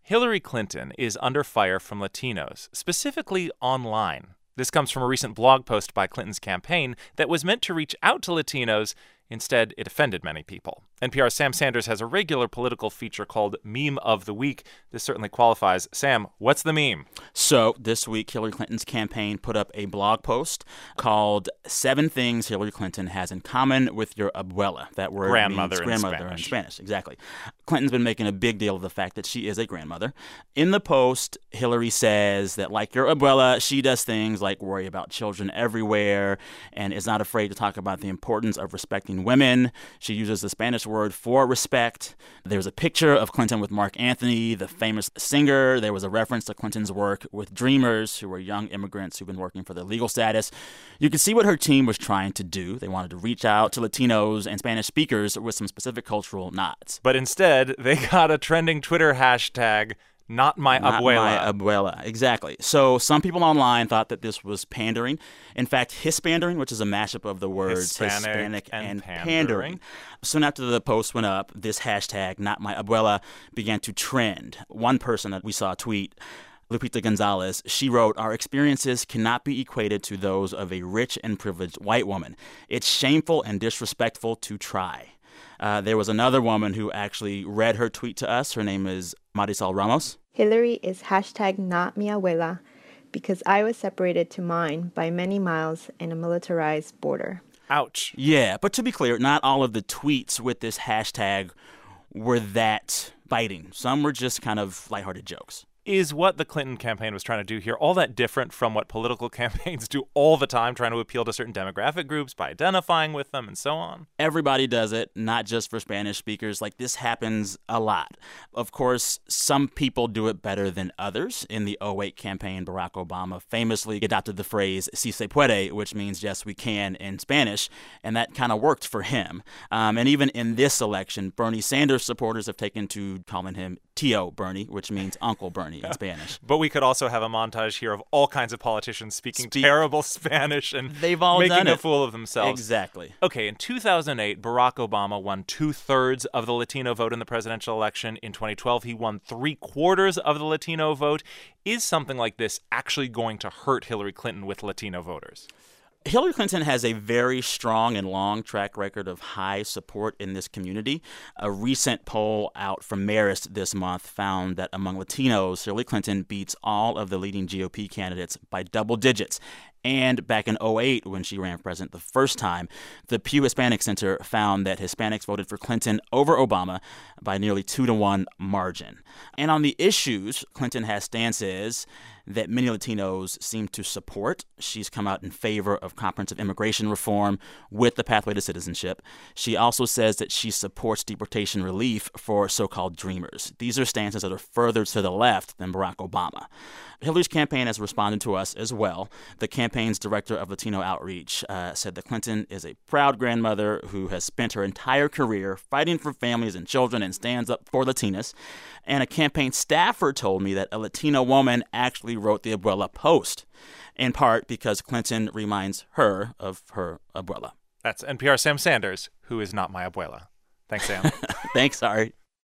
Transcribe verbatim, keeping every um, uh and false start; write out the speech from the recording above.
Hillary Clinton is under fire from Latinos, specifically online. This comes from a recent blog post by Clinton's campaign that was meant to reach out to Latinos. Instead, it offended many people. N P R's Sam Sanders has a regular political feature called Meme of the Week. This certainly qualifies. Sam, what's the meme? So this week, Hillary Clinton's campaign put up a blog post called Seven Things Hillary Clinton Has in Common with Your Abuela. That word grandmother means in grandmother Spanish. in Spanish. Exactly. Clinton's been making a big deal of the fact that she is a grandmother. In the post, Hillary says that, like your abuela, she does things like worry about children everywhere and is not afraid to talk about the importance of respecting women. She uses the Spanish word for respect. There's a picture of Clinton with Mark Anthony, the famous singer. There was a reference to Clinton's work with Dreamers, who were young immigrants who've been working for their legal status. You can see what her team was trying to do. They wanted to reach out to Latinos and Spanish speakers with some specific cultural nods. But instead, they got a trending Twitter hashtag, Not my Not abuela. my abuela. Exactly. So some people online thought that this was pandering. In fact, hispandering, which is a mashup of the words Hispanic Hispanic and and, pandering. pandering. Soon after the post went up, this hashtag, Not my abuela, began to trend. One person that we saw tweet, Lupita Gonzalez, she wrote, "Our experiences cannot be equated to those of a rich and privileged white woman. It's shameful and disrespectful to try." Uh, there was another woman who actually read her tweet to us. Her name is Marisol Ramos. Hillary is hashtag not mi abuela because I was separated to mine by many miles in a militarized border. Ouch. Yeah, but to be clear, not all of the tweets with this hashtag were that biting. Some were just kind of lighthearted jokes. Is what the Clinton campaign was trying to do here all that different from what political campaigns do all the time, trying to appeal to certain demographic groups by identifying with them and so on? Everybody does it, not just for Spanish speakers. Like, this happens a lot. Of course, some people do it better than others. In the oh eight campaign, Barack Obama famously adopted the phrase "si se puede," which means yes, we can in Spanish, and that kind of worked for him. Um, and even in this election, Bernie Sanders supporters have taken to calling him Tio Bernie, which means Uncle Bernie in Spanish. But we could also have a montage here of all kinds of politicians speaking Speak- terrible Spanish and They've all making done a it. fool of themselves. Exactly. Okay, in two thousand eight, Barack Obama won two-thirds of the Latino vote in the presidential election. In twenty twelve, he won three-quarters of the Latino vote. Is something like this actually going to hurt Hillary Clinton with Latino voters? Hillary Clinton has a very strong and long track record of high support in this community. A recent poll out from Marist this month found that among Latinos, Hillary Clinton beats all of the leading G O P candidates by double digits. And back in oh eight, when she ran for president the first time, the Pew Hispanic Center found that Hispanics voted for Clinton over Obama by nearly two to one margin. And on the issues, Clinton has stances that many Latinos seem to support. She's come out in favor of comprehensive immigration reform with the pathway to citizenship. She also says that she supports deportation relief for so-called dreamers. These are stances that are further to the left than Barack Obama. Hillary's campaign has responded to us as well. The campaign's director of Latino outreach uh, said that Clinton is a proud grandmother who has spent her entire career fighting for families and children and stands up for Latinas. And a campaign staffer told me that a Latino woman actually wrote the abuela post, in part because Clinton reminds her of her abuela. That's N P R's Sam Sanders, who is not my abuela. Thanks, Sam. Thanks, Ari.